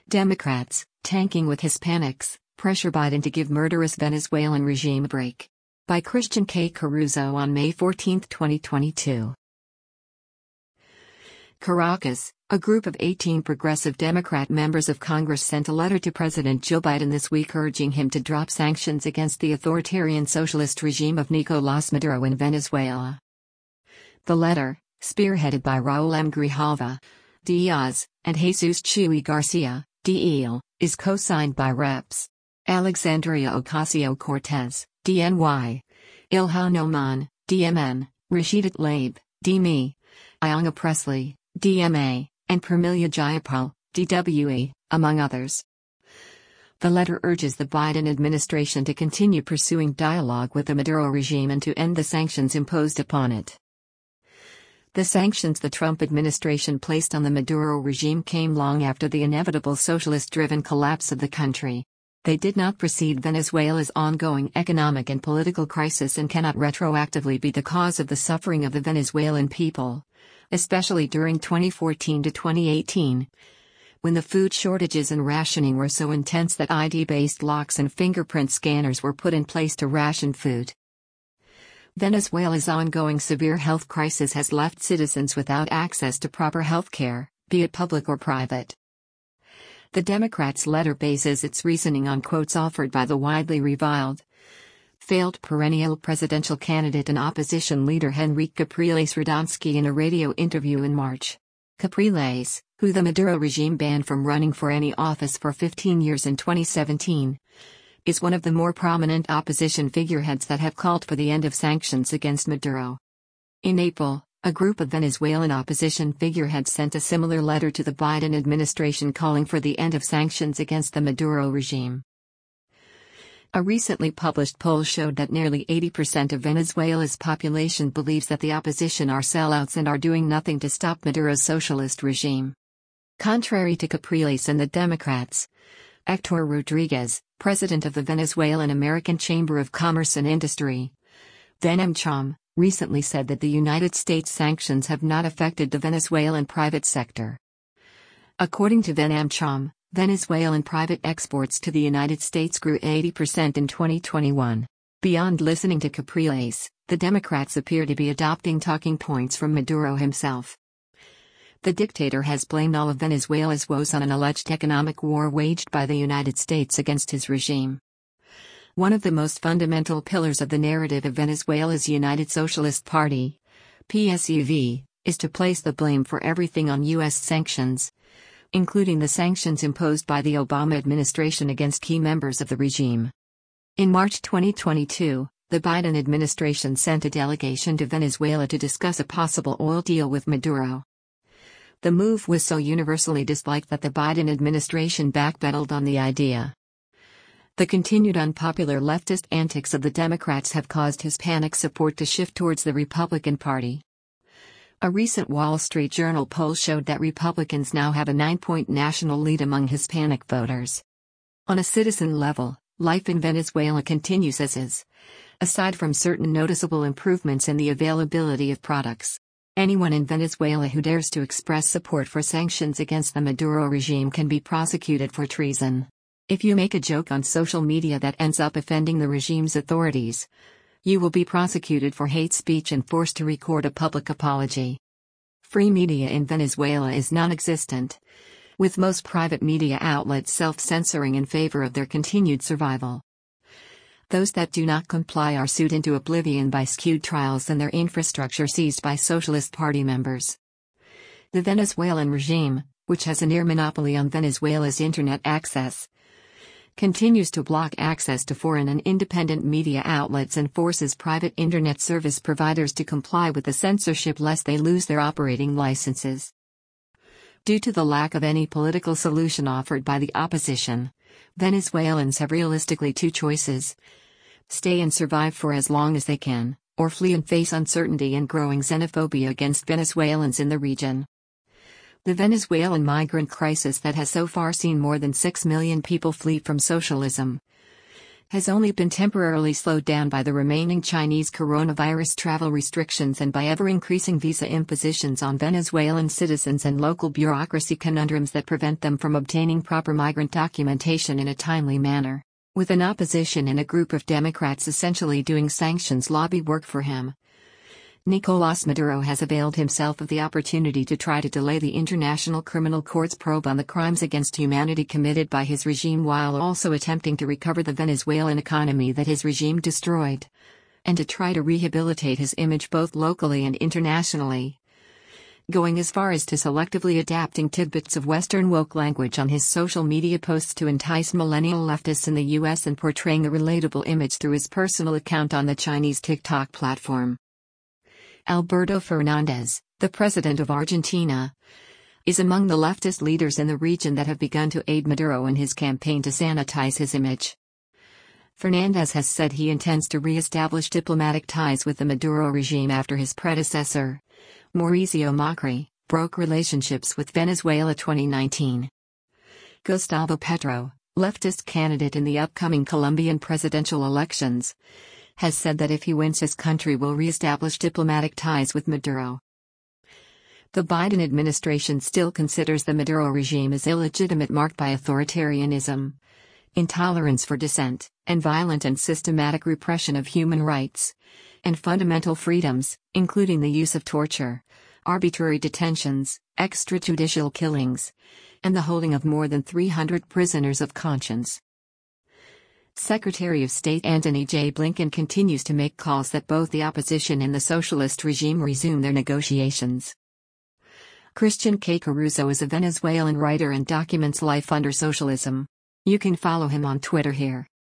Democrats, tanking with Hispanics, pressure Biden to give murderous Venezuelan regime a break. By Christian K. Caruso on May 14, 2022. Caracas, a group of 18 progressive Democrat members of Congress sent a letter to President Joe Biden this week urging him to drop sanctions against the authoritarian socialist regime of Nicolás Maduro in Venezuela. The letter, spearheaded by Raúl M. Grijalva Diaz, and Jesus Chuy Garcia DL, is co-signed by Reps. Alexandria Ocasio-Cortez, DNY, Ilhan Omar, DMN, Rashida Tlaib, DME, Ayanna Pressley, DMA, and Pramila Jayapal, DWE, among others. The letter urges the Biden administration to continue pursuing dialogue with the Maduro regime and to end the sanctions imposed upon it. The sanctions the Trump administration placed on the Maduro regime came long after the inevitable socialist-driven collapse of the country. They did not precede Venezuela's ongoing economic and political crisis and cannot retroactively be the cause of the suffering of the Venezuelan people, especially during 2014 to 2018, when the food shortages and rationing were so intense that ID-based locks and fingerprint scanners were put in place to ration food. Venezuela's ongoing severe health crisis has left citizens without access to proper health care, be it public or private. The Democrats' letter bases its reasoning on quotes offered by the widely reviled, failed perennial presidential candidate and opposition leader Henrique Capriles Radonsky in a radio interview in March. Capriles, who the Maduro regime banned from running for any office for 15 years in 2017, is one of the more prominent opposition figureheads that have called for the end of sanctions against Maduro. In April, a group of Venezuelan opposition figureheads sent a similar letter to the Biden administration calling for the end of sanctions against the Maduro regime. A recently published poll showed that nearly 80% of Venezuela's population believes that the opposition are sellouts and are doing nothing to stop Maduro's socialist regime. Contrary to Capriles and the Democrats, Hector Rodriguez, president of the Venezuelan American Chamber of Commerce and Industry, VenAmCham, recently said that the United States sanctions have not affected the Venezuelan private sector. According to VenAmCham, Venezuelan private exports to the United States grew 80% in 2021. Beyond listening to Capriles, the Democrats appear to be adopting talking points from Maduro himself. The dictator has blamed all of Venezuela's woes on an alleged economic war waged by the United States against his regime. One of the most fundamental pillars of the narrative of Venezuela's United Socialist Party, PSUV, is to place the blame for everything on U.S. sanctions, including the sanctions imposed by the Obama administration against key members of the regime. In March 2022, the Biden administration sent a delegation to Venezuela to discuss a possible oil deal with Maduro. The move was so universally disliked that the Biden administration backpedaled on the idea. The continued unpopular leftist antics of the Democrats have caused Hispanic support to shift towards the Republican Party. A recent Wall Street Journal poll showed that Republicans now have a 9-point national lead among Hispanic voters. On a citizen level, life in Venezuela continues as is, aside from certain noticeable improvements in the availability of products. Anyone in Venezuela who dares to express support for sanctions against the Maduro regime can be prosecuted for treason. If you make a joke on social media that ends up offending the regime's authorities, you will be prosecuted for hate speech and forced to record a public apology. Free media in Venezuela is non-existent, with most private media outlets self-censoring in favor of their continued survival. Those that do not comply are sued into oblivion by skewed trials and their infrastructure seized by Socialist Party members. The Venezuelan regime, which has a near monopoly on Venezuela's internet access, continues to block access to foreign and independent media outlets and forces private internet service providers to comply with the censorship lest they lose their operating licenses. Due to the lack of any political solution offered by the opposition, Venezuelans have realistically two choices: stay and survive for as long as they can, or flee and face uncertainty and growing xenophobia against Venezuelans in the region. The Venezuelan migrant crisis that has so far seen more than 6 million people flee from socialism has only been temporarily slowed down by the remaining Chinese coronavirus travel restrictions and by ever-increasing visa impositions on Venezuelan citizens and local bureaucracy conundrums that prevent them from obtaining proper migrant documentation in a timely manner. With an opposition and a group of Democrats essentially doing sanctions lobby work for him, Nicolás Maduro has availed himself of the opportunity to try to delay the International Criminal Court's probe on the crimes against humanity committed by his regime while also attempting to recover the Venezuelan economy that his regime destroyed, and to try to rehabilitate his image both locally and internationally, going as far as to selectively adapting tidbits of Western woke language on his social media posts to entice millennial leftists in the US and portraying a relatable image through his personal account on the Chinese TikTok platform. Alberto Fernandez, the president of Argentina, is among the leftist leaders in the region that have begun to aid Maduro in his campaign to sanitize his image. Fernandez has said he intends to re-establish diplomatic ties with the Maduro regime after his predecessor, Mauricio Macri, broke relationships with Venezuela 2019. Gustavo Petro, leftist candidate in the upcoming Colombian presidential elections, has said that if he wins his country will re-establish diplomatic ties with Maduro. The Biden administration still considers the Maduro regime as illegitimate, marked by authoritarianism, intolerance for dissent, and violent and systematic repression of human rights and fundamental freedoms, including the use of torture, arbitrary detentions, extrajudicial killings, and the holding of more than 300 prisoners of conscience. Secretary of State Antony J. Blinken continues to make calls that both the opposition and the socialist regime resume their negotiations. Christian K. Caruso is a Venezuelan writer and documents life under socialism. You can follow him on Twitter here.